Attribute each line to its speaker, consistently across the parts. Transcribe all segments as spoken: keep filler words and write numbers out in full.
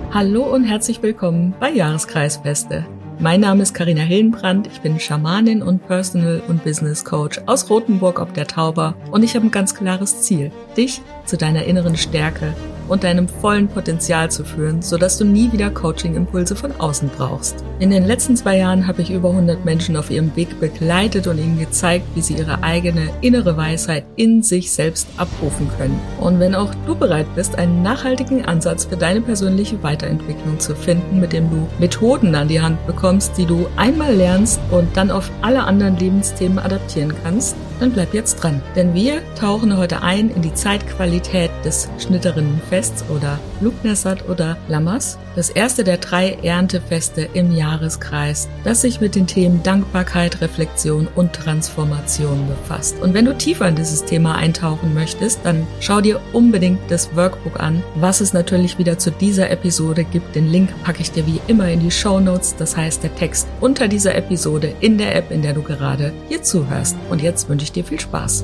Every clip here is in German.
Speaker 1: Hallo und herzlich willkommen bei Jahreskreisfeste. Mein Name ist Carina Hillenbrand, ich bin Schamanin und Personal- und Business Coach aus Rothenburg ob der Tauber und ich habe ein ganz klares Ziel, dich zu deiner inneren Stärke und deinem vollen Potenzial zu führen, sodass du nie wieder Coaching-Impulse von außen brauchst. In den letzten zwei Jahren habe ich über hundert Menschen auf ihrem Weg begleitet und ihnen gezeigt, wie sie ihre eigene innere Weisheit in sich selbst abrufen können. Und wenn auch du bereit bist, einen nachhaltigen Ansatz für deine persönliche Weiterentwicklung zu finden, mit dem du Methoden an die Hand bekommst, die du einmal lernst und dann auf alle anderen Lebensthemen adaptieren kannst, dann bleib jetzt dran. Denn wir tauchen heute ein in die Zeitqualität des Schnitterinnenfests oder Lughnasadh oder Lammas, das erste der drei Erntefeste im Jahreskreis, das sich mit den Themen Dankbarkeit, Reflexion und Transformation befasst. Und wenn du tiefer in dieses Thema eintauchen möchtest, dann schau dir unbedingt das Workbook an, was es natürlich wieder zu dieser Episode gibt. Den Link packe ich dir wie immer in die Shownotes, das heißt der Text unter dieser Episode in der App, in der du gerade hier zuhörst. Und jetzt wünsche ich dir viel Spaß.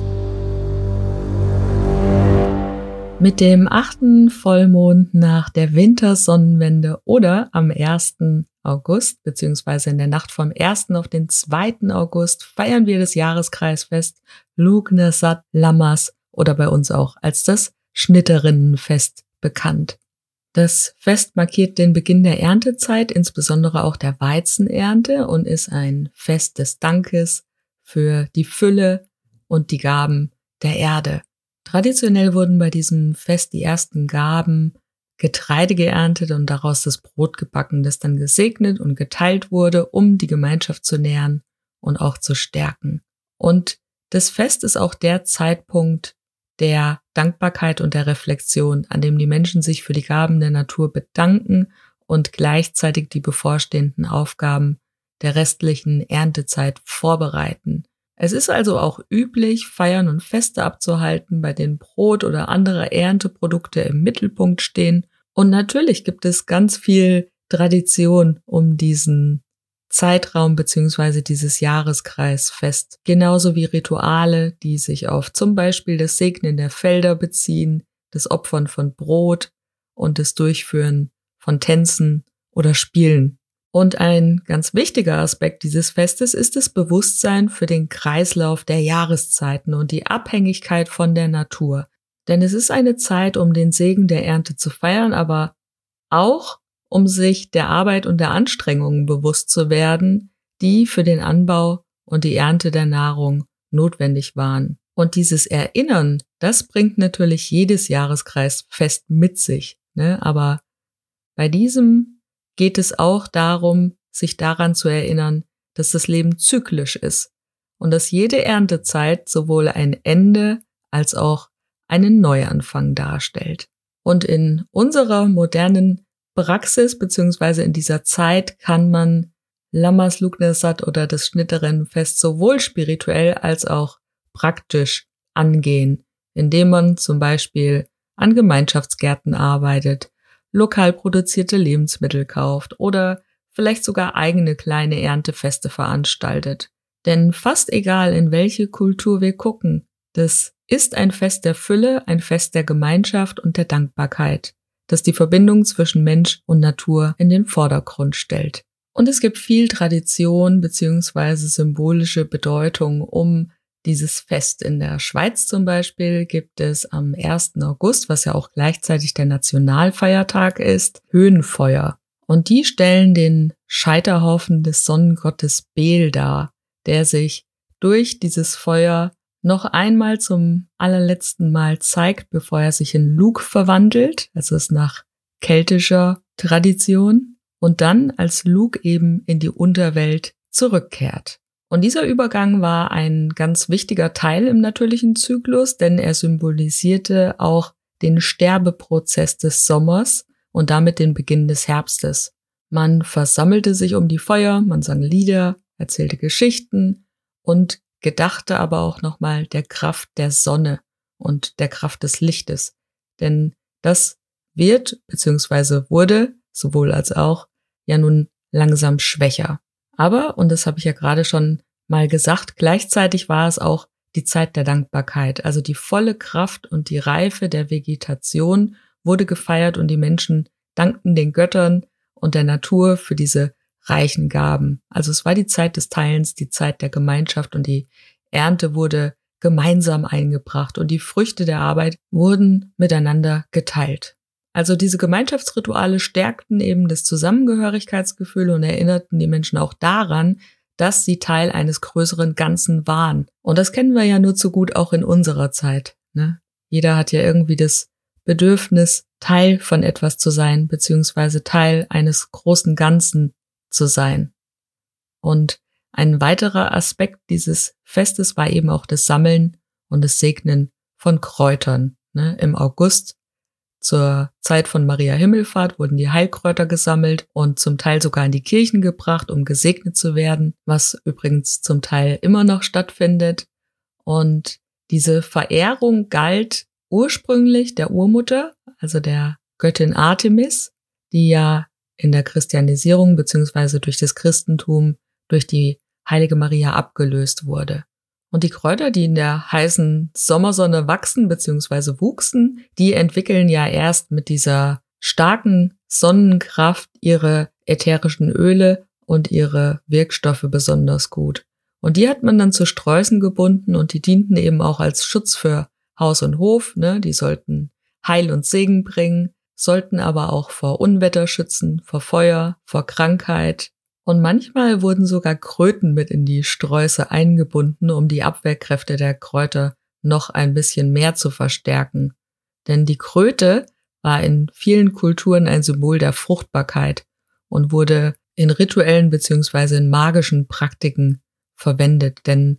Speaker 1: Mit dem achten Vollmond nach der Wintersonnenwende oder am ersten August beziehungsweise in der Nacht vom ersten auf den zweiten August feiern wir das Jahreskreisfest Lughnasadh Lammas oder bei uns auch als das Schnitterinnenfest bekannt. Das Fest markiert den Beginn der Erntezeit, insbesondere auch der Weizenernte, und ist ein Fest des Dankes für die Fülle und die Gaben der Erde. Traditionell wurden bei diesem Fest die ersten Gaben Getreide geerntet und daraus das Brot gebacken, das dann gesegnet und geteilt wurde, um die Gemeinschaft zu nähren und auch zu stärken. Und das Fest ist auch der Zeitpunkt der Dankbarkeit und der Reflexion, an dem die Menschen sich für die Gaben der Natur bedanken und gleichzeitig die bevorstehenden Aufgaben der restlichen Erntezeit vorbereiten. Es ist also auch üblich, Feiern und Feste abzuhalten, bei denen Brot oder andere Ernteprodukte im Mittelpunkt stehen. Und natürlich gibt es ganz viel Tradition um diesen Zeitraum bzw. dieses Jahreskreisfest. Genauso wie Rituale, die sich auf zum Beispiel das Segnen der Felder beziehen, das Opfern von Brot und das Durchführen von Tänzen oder Spielen. Und ein ganz wichtiger Aspekt dieses Festes ist das Bewusstsein für den Kreislauf der Jahreszeiten und die Abhängigkeit von der Natur. Denn es ist eine Zeit, um den Segen der Ernte zu feiern, aber auch um sich der Arbeit und der Anstrengungen bewusst zu werden, die für den Anbau und die Ernte der Nahrung notwendig waren. Und dieses Erinnern, das bringt natürlich jedes Jahreskreisfest mit sich, ne? Aber bei diesem geht es auch darum, sich daran zu erinnern, dass das Leben zyklisch ist und dass jede Erntezeit sowohl ein Ende als auch einen Neuanfang darstellt. Und in unserer modernen Praxis beziehungsweise in dieser Zeit kann man Lammas Lughnasadh oder das Schnitterinnenfest sowohl spirituell als auch praktisch angehen, indem man zum Beispiel an Gemeinschaftsgärten arbeitet, lokal produzierte Lebensmittel kauft oder vielleicht sogar eigene kleine Erntefeste veranstaltet. Denn fast egal, in welche Kultur wir gucken, das ist ein Fest der Fülle, ein Fest der Gemeinschaft und der Dankbarkeit, das die Verbindung zwischen Mensch und Natur in den Vordergrund stellt. Und es gibt viel Tradition bzw. symbolische Bedeutung um dieses Fest. In der Schweiz zum Beispiel gibt es am ersten August, was ja auch gleichzeitig der Nationalfeiertag ist, Höhenfeuer. Und die stellen den Scheiterhaufen des Sonnengottes Bel dar, der sich durch dieses Feuer noch einmal zum allerletzten Mal zeigt, bevor er sich in Lugh verwandelt, also ist nach keltischer Tradition, und dann als Lugh eben in die Unterwelt zurückkehrt. Und dieser Übergang war ein ganz wichtiger Teil im natürlichen Zyklus, denn er symbolisierte auch den Sterbeprozess des Sommers und damit den Beginn des Herbstes. Man versammelte sich um die Feuer, man sang Lieder, erzählte Geschichten und gedachte aber auch nochmal der Kraft der Sonne und der Kraft des Lichtes. Denn das wird bzw. wurde sowohl als auch ja nun langsam schwächer. Aber, und das habe ich ja gerade schon mal gesagt, gleichzeitig war es auch die Zeit der Dankbarkeit. Also die volle Kraft und die Reife der Vegetation wurde gefeiert und die Menschen dankten den Göttern und der Natur für diese reichen Gaben. Also es war die Zeit des Teilens, die Zeit der Gemeinschaft und die Ernte wurde gemeinsam eingebracht und die Früchte der Arbeit wurden miteinander geteilt. Also diese Gemeinschaftsrituale stärkten eben das Zusammengehörigkeitsgefühl und erinnerten die Menschen auch daran, dass sie Teil eines größeren Ganzen waren. Und das kennen wir ja nur zu gut auch in unserer Zeit, ne? Jeder hat ja irgendwie das Bedürfnis, Teil von etwas zu sein, beziehungsweise Teil eines großen Ganzen zu sein. Und ein weiterer Aspekt dieses Festes war eben auch das Sammeln und das Segnen von Kräutern. Ne? Im August zur Zeit von Maria Himmelfahrt wurden die Heilkräuter gesammelt und zum Teil sogar in die Kirchen gebracht, um gesegnet zu werden, was übrigens zum Teil immer noch stattfindet. Und diese Verehrung galt ursprünglich der Urmutter, also der Göttin Artemis, die ja in der Christianisierung beziehungsweise durch das Christentum durch die heilige Maria abgelöst wurde. Und die Kräuter, die in der heißen Sommersonne wachsen beziehungsweise wuchsen, die entwickeln ja erst mit dieser starken Sonnenkraft ihre ätherischen Öle und ihre Wirkstoffe besonders gut. Und die hat man dann zu Sträußen gebunden und die dienten eben auch als Schutz für Haus und Hof, ne? Die sollten Heil und Segen bringen, sollten aber auch vor Unwetter schützen, vor Feuer, vor Krankheit. Und manchmal wurden sogar Kröten mit in die Sträuße eingebunden, um die Abwehrkräfte der Kräuter noch ein bisschen mehr zu verstärken. Denn die Kröte war in vielen Kulturen ein Symbol der Fruchtbarkeit und wurde in rituellen beziehungsweise in magischen Praktiken verwendet. Denn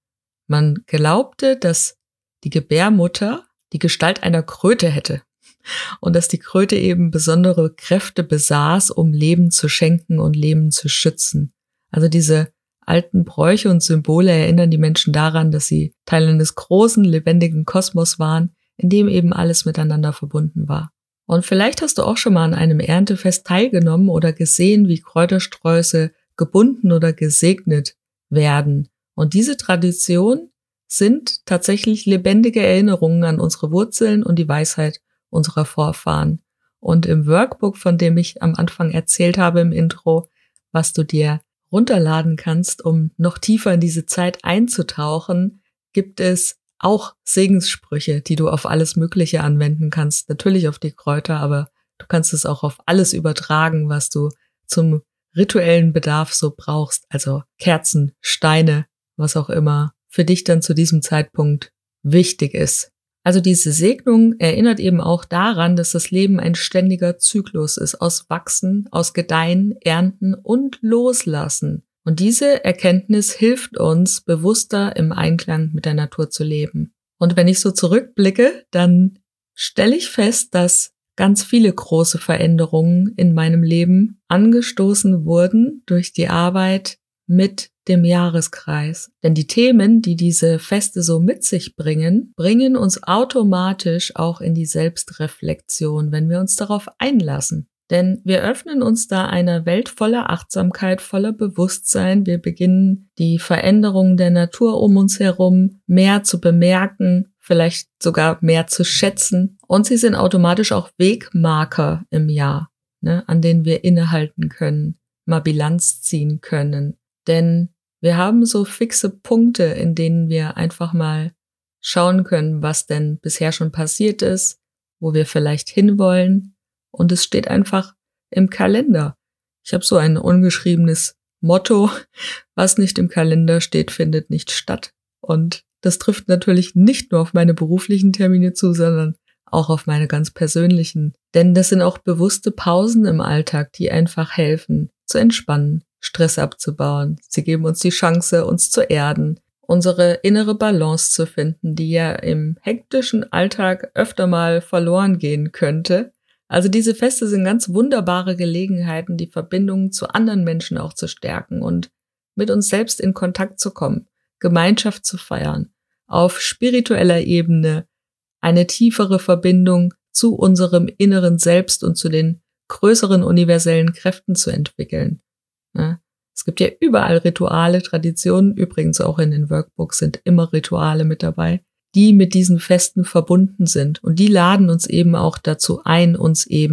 Speaker 1: man glaubte, dass die Gebärmutter die Gestalt einer Kröte hätte und dass die Kröte eben besondere Kräfte besaß, um Leben zu schenken und Leben zu schützen. Also diese alten Bräuche und Symbole erinnern die Menschen daran, dass sie Teil eines großen, lebendigen Kosmos waren, in dem eben alles miteinander verbunden war. Und vielleicht hast du auch schon mal an einem Erntefest teilgenommen oder gesehen, wie Kräutersträuße gebunden oder gesegnet werden. Und diese Tradition sind tatsächlich lebendige Erinnerungen an unsere Wurzeln und die Weisheit unserer Vorfahren. Und im Workbook, von dem ich am Anfang erzählt habe im Intro, was du dir runterladen kannst, um noch tiefer in diese Zeit einzutauchen, gibt es auch Segenssprüche, die du auf alles Mögliche anwenden kannst. Natürlich auf die Kräuter, aber du kannst es auch auf alles übertragen, was du zum rituellen Bedarf so brauchst. Also Kerzen, Steine, was auch immer für dich dann zu diesem Zeitpunkt wichtig ist. Also diese Segnung erinnert eben auch daran, dass das Leben ein ständiger Zyklus ist aus Wachsen, aus Gedeihen, Ernten und Loslassen. Und diese Erkenntnis hilft uns, bewusster im Einklang mit der Natur zu leben. Und wenn ich so zurückblicke, dann stelle ich fest, dass ganz viele große Veränderungen in meinem Leben angestoßen wurden durch die Arbeit mit dem Jahreskreis. Denn die Themen, die diese Feste so mit sich bringen, bringen uns automatisch auch in die Selbstreflexion, wenn wir uns darauf einlassen. Denn wir öffnen uns da einer Welt voller Achtsamkeit, voller Bewusstsein. Wir beginnen, die Veränderungen der Natur um uns herum mehr zu bemerken, vielleicht sogar mehr zu schätzen. Und sie sind automatisch auch Wegmarker im Jahr, ne, an denen wir innehalten können, mal Bilanz ziehen können. Denn wir haben so fixe Punkte, in denen wir einfach mal schauen können, was denn bisher schon passiert ist, wo wir vielleicht hinwollen. Und es steht einfach im Kalender. Ich habe so ein ungeschriebenes Motto, was nicht im Kalender steht, findet nicht statt. Und das trifft natürlich nicht nur auf meine beruflichen Termine zu, sondern auch auf meine ganz persönlichen. Denn das sind auch bewusste Pausen im Alltag, die einfach helfen, zu entspannen, Stress abzubauen. Sie geben uns die Chance, uns zu erden, unsere innere Balance zu finden, die ja im hektischen Alltag öfter mal verloren gehen könnte. Also diese Feste sind ganz wunderbare Gelegenheiten, die Verbindungen zu anderen Menschen auch zu stärken und mit uns selbst in Kontakt zu kommen, Gemeinschaft zu feiern, auf spiritueller Ebene eine tiefere Verbindung zu unserem inneren Selbst und zu den größeren universellen Kräften zu entwickeln. Ja, es gibt ja überall Rituale, Traditionen, übrigens auch in den Workbooks sind immer Rituale mit dabei, die mit diesen Festen verbunden sind. Und die laden uns eben auch dazu ein, uns eben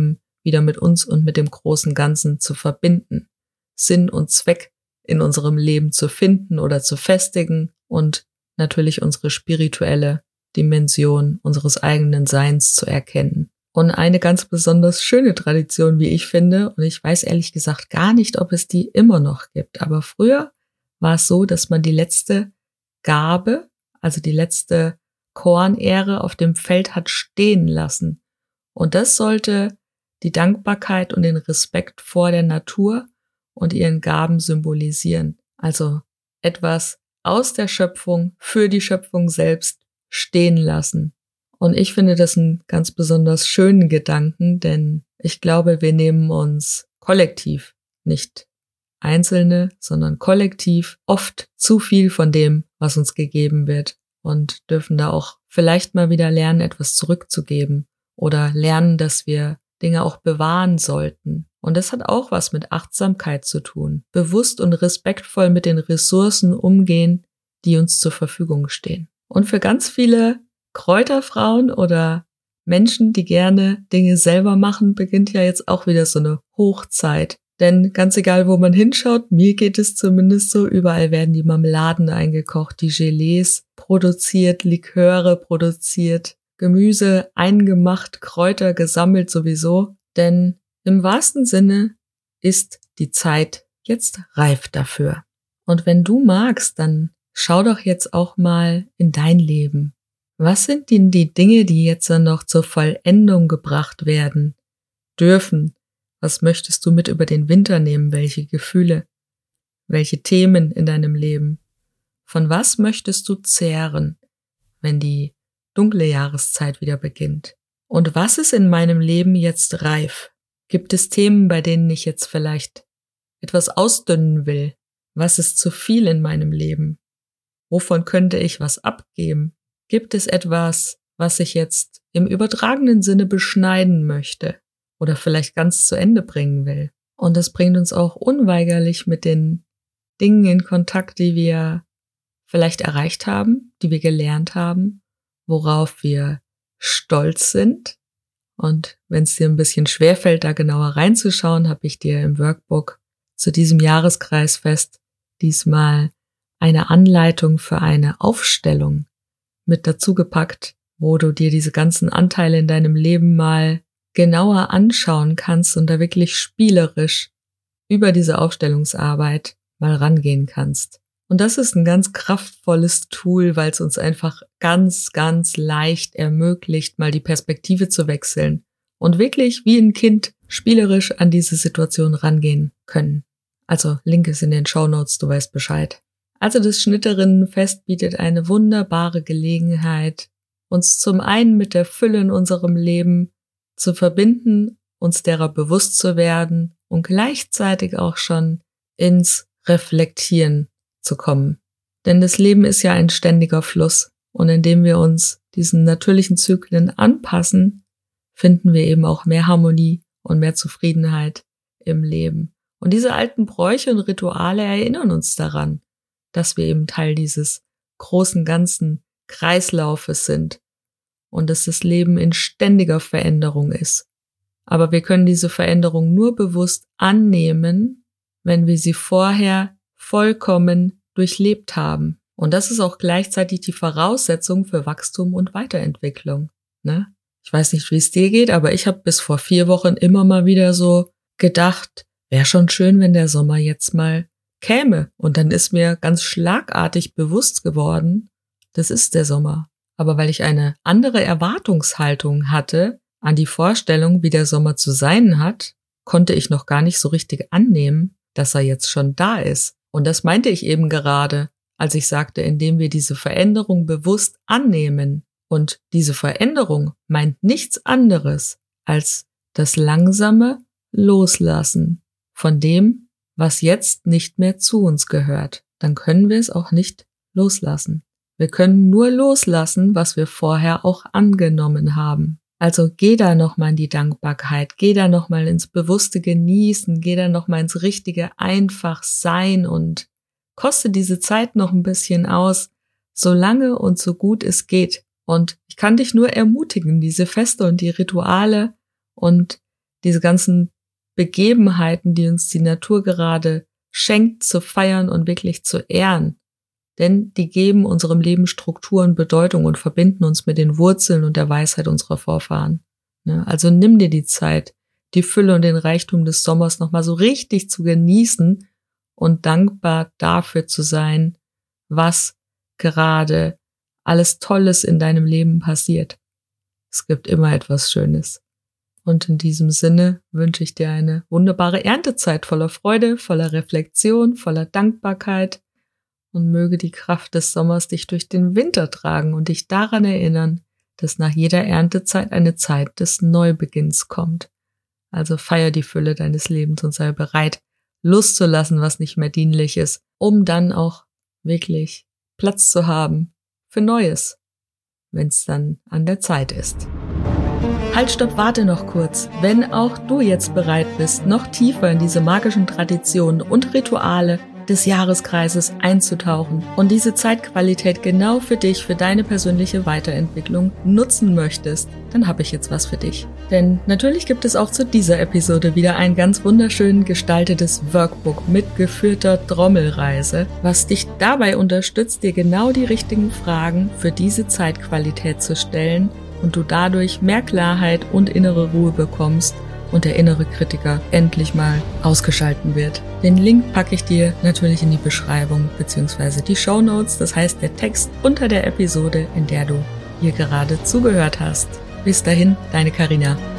Speaker 1: wieder mit uns und mit dem großen Ganzen zu verbinden, Sinn und Zweck in unserem Leben zu finden oder zu festigen und natürlich unsere spirituelle Dimension unseres eigenen Seins zu erkennen. Und eine ganz besonders schöne Tradition, wie ich finde, und ich weiß ehrlich gesagt gar nicht, ob es die immer noch gibt, aber früher war es so, dass man die letzte Gabe, also die letzte Kornähre auf dem Feld hat stehen lassen. Und das sollte die Dankbarkeit und den Respekt vor der Natur und ihren Gaben symbolisieren. Also etwas aus der Schöpfung für die Schöpfung selbst stehen lassen. Und ich finde das einen ganz besonders schönen Gedanken, denn ich glaube, wir nehmen uns kollektiv, nicht Einzelne, sondern kollektiv oft zu viel von dem, was uns gegeben wird und dürfen da auch vielleicht mal wieder lernen, etwas zurückzugeben oder lernen, dass wir Dinge auch bewahren sollten. Und das hat auch was mit Achtsamkeit zu tun. Bewusst und respektvoll mit den Ressourcen umgehen, die uns zur Verfügung stehen. Und für ganz viele Kräuterfrauen oder Menschen, die gerne Dinge selber machen, beginnt ja jetzt auch wieder so eine Hochzeit. Denn ganz egal, wo man hinschaut, mir geht es zumindest so, überall werden die Marmeladen eingekocht, die Gelees produziert, Liköre produziert, Gemüse eingemacht, Kräuter gesammelt sowieso. Denn im wahrsten Sinne ist die Zeit jetzt reif dafür. Und wenn du magst, dann schau doch jetzt auch mal in dein Leben. Was sind denn die Dinge, die jetzt dann noch zur Vollendung gebracht werden dürfen? Was möchtest du mit über den Winter nehmen? Welche Gefühle? Welche Themen in deinem Leben? Von was möchtest du zehren, wenn die dunkle Jahreszeit wieder beginnt? Und was ist in meinem Leben jetzt reif? Gibt es Themen, bei denen ich jetzt vielleicht etwas ausdünnen will? Was ist zu viel in meinem Leben? Wovon könnte ich was abgeben? Gibt es etwas, was ich jetzt im übertragenen Sinne beschneiden möchte oder vielleicht ganz zu Ende bringen will? Und das bringt uns auch unweigerlich mit den Dingen in Kontakt, die wir vielleicht erreicht haben, die wir gelernt haben, worauf wir stolz sind. Und wenn es dir ein bisschen schwerfällt, da genauer reinzuschauen, habe ich dir im Workbook zu diesem Jahreskreisfest diesmal eine Anleitung für eine Aufstellung mit dazu gepackt, wo du dir diese ganzen Anteile in deinem Leben mal genauer anschauen kannst und da wirklich spielerisch über diese Aufstellungsarbeit mal rangehen kannst. Und das ist ein ganz kraftvolles Tool, weil es uns einfach ganz, ganz leicht ermöglicht, mal die Perspektive zu wechseln und wirklich wie ein Kind spielerisch an diese Situation rangehen können. Also Link ist in den Shownotes, du weißt Bescheid. Also das Schnitterinnenfest bietet eine wunderbare Gelegenheit, uns zum einen mit der Fülle in unserem Leben zu verbinden, uns derer bewusst zu werden und gleichzeitig auch schon ins Reflektieren zu kommen. Denn das Leben ist ja ein ständiger Fluss und indem wir uns diesen natürlichen Zyklen anpassen, finden wir eben auch mehr Harmonie und mehr Zufriedenheit im Leben. Und diese alten Bräuche und Rituale erinnern uns daran, dass wir eben Teil dieses großen ganzen Kreislaufes sind und dass das Leben in ständiger Veränderung ist. Aber wir können diese Veränderung nur bewusst annehmen, wenn wir sie vorher vollkommen durchlebt haben. Und das ist auch gleichzeitig die Voraussetzung für Wachstum und Weiterentwicklung. Ne? Ich weiß nicht, wie es dir geht, aber ich habe bis vor vier Wochen immer mal wieder so gedacht, wäre schon schön, wenn der Sommer jetzt mal käme. Und dann ist mir ganz schlagartig bewusst geworden, das ist der Sommer. Aber weil ich eine andere Erwartungshaltung hatte an die Vorstellung, wie der Sommer zu sein hat, konnte ich noch gar nicht so richtig annehmen, dass er jetzt schon da ist. Und das meinte ich eben gerade, als ich sagte, indem wir diese Veränderung bewusst annehmen. Und diese Veränderung meint nichts anderes als das langsame Loslassen von dem, was jetzt nicht mehr zu uns gehört. Dann können wir es auch nicht loslassen. Wir können nur loslassen, was wir vorher auch angenommen haben. Also geh da nochmal in die Dankbarkeit, geh da nochmal ins bewusste Genießen, geh da nochmal ins richtige Einfachsein und koste diese Zeit noch ein bisschen aus, so lange und so gut es geht. Und ich kann dich nur ermutigen, diese Feste und die Rituale und diese ganzen Begebenheiten, die uns die Natur gerade schenkt, zu feiern und wirklich zu ehren. Denn die geben unserem Leben Struktur und Bedeutung und verbinden uns mit den Wurzeln und der Weisheit unserer Vorfahren. Also nimm dir die Zeit, die Fülle und den Reichtum des Sommers nochmal so richtig zu genießen und dankbar dafür zu sein, was gerade alles Tolles in deinem Leben passiert. Es gibt immer etwas Schönes. Und in diesem Sinne wünsche ich dir eine wunderbare Erntezeit voller Freude, voller Reflexion, voller Dankbarkeit und möge die Kraft des Sommers dich durch den Winter tragen und dich daran erinnern, dass nach jeder Erntezeit eine Zeit des Neubeginns kommt. Also feier die Fülle deines Lebens und sei bereit, loszulassen, was nicht mehr dienlich ist, um dann auch wirklich Platz zu haben für Neues, wenn es dann an der Zeit ist. Halt, stopp, warte noch kurz. Wenn auch du jetzt bereit bist, noch tiefer in diese magischen Traditionen und Rituale des Jahreskreises einzutauchen und diese Zeitqualität genau für dich, für deine persönliche Weiterentwicklung nutzen möchtest, dann habe ich jetzt was für dich. Denn natürlich gibt es auch zu dieser Episode wieder ein ganz wunderschön gestaltetes Workbook mit geführter Trommelreise, was dich dabei unterstützt, dir genau die richtigen Fragen für diese Zeitqualität zu stellen und du dadurch mehr Klarheit und innere Ruhe bekommst und der innere Kritiker endlich mal ausgeschalten wird. Den Link packe ich dir natürlich in die Beschreibung bzw. die Shownotes, das heißt der Text unter der Episode, in der du hier gerade zugehört hast. Bis dahin, deine Carina.